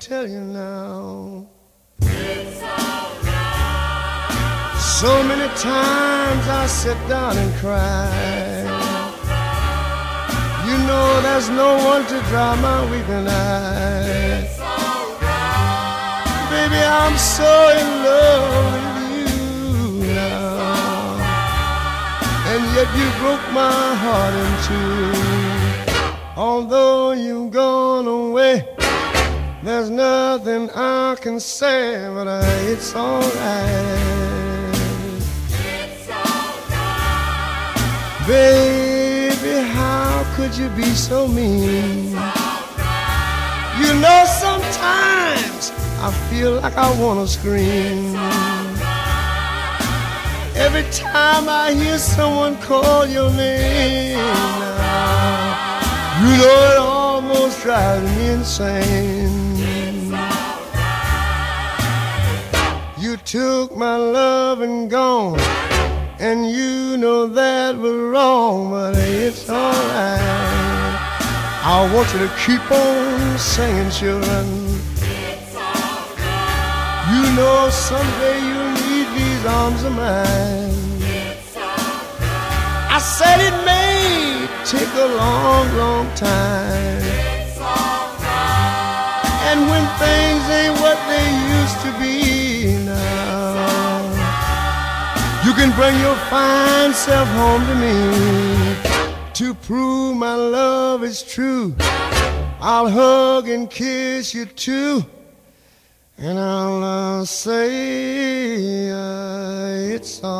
tell you now. It's alright. So many times I sit down and cry. You know there's no one to dry my weeping eyes. It's alright. Baby, I'm so in love with you now. And yet you broke my heart in two. Although you've gone away, there's nothing I can say, but it's alright. It's alright. Baby, how could you be so mean? It's alright. You know sometimes I feel like I wanna scream. It's alright. Every time I hear someone call your name now, you know it almost drives me insane. It's alright. You took my love and gone, and you know that was wrong, but it's alright. I want you to keep on singing, children. It's alright. You know someday you'll need these arms of mine. It's alright. I said it may take a long, long time. It's alright. And when things ain't what they used to be now, you can bring your fine self home to me to prove my love is true. I'll hug and kiss you too, and I'll say it's alright.